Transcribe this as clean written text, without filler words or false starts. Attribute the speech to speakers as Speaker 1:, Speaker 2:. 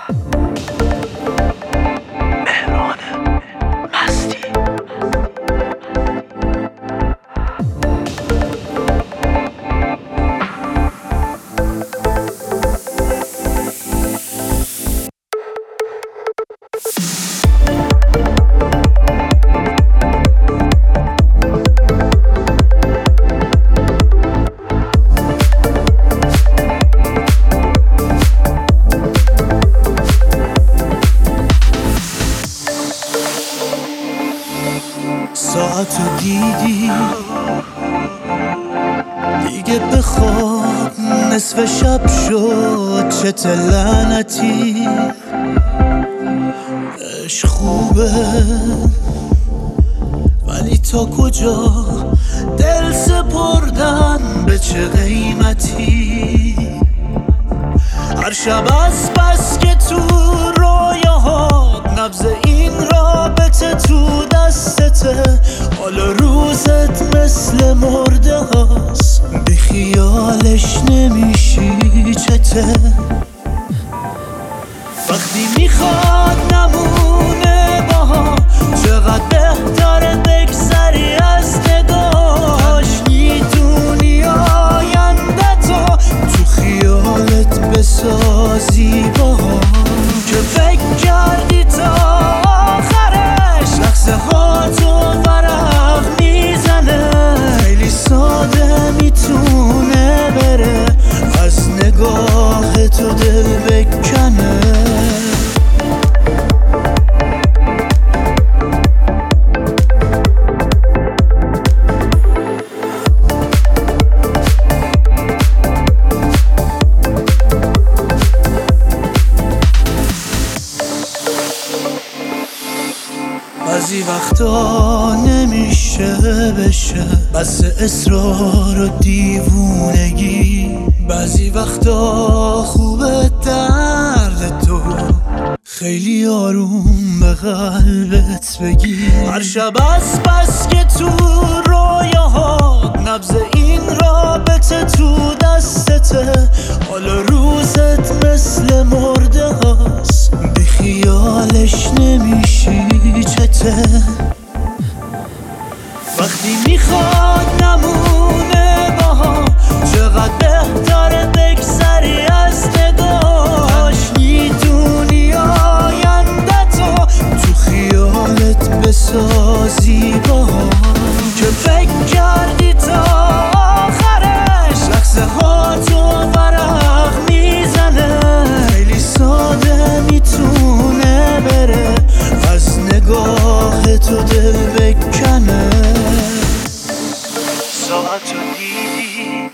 Speaker 1: ساعتو دیدی دیگه بخواب نصف شب شد، چه لعنتی. عشق خوبه ولی تا کجا دل سپردن به چه قیمتی. هر شب از بس که تو رویاهات نبض این رابطه تو دستته، حالا روزت مثل مرده هاست، بی خیالش نمیشی چته. وقتی میخواد نمونه با هم، چقدر بهتره بگذری از نگاهش. میدونی آینده تو خیالت بسازی با هم، که فکر کردی تا آخرش لحظه ها تو ورق میزنه. خیلی ساده میتونه بره از نگاه تو دل بکنه. بعضی وقتا نمیشه بشه بس اصرار و دیوونگی. بعضی وقتا خوبه درد تو خیلی آروم به قلبت بگی. هر شب از بس که تو رویاهات نبض این رابطه تو دستته، حالا روزت مثل مرده هاست، بی خیالش نمیشی چته. وقتی میخواد نمونه با هم، چقدر بهتره بگذری از نگاهش. میدونی آینده تو خیالت بسازی با هم، که فکر کردی تا آخرش لحظه ها تو ورق میزنه. خیلی ساده میتونه بره از نگاه تو دل بکنه. ساعتو دیدی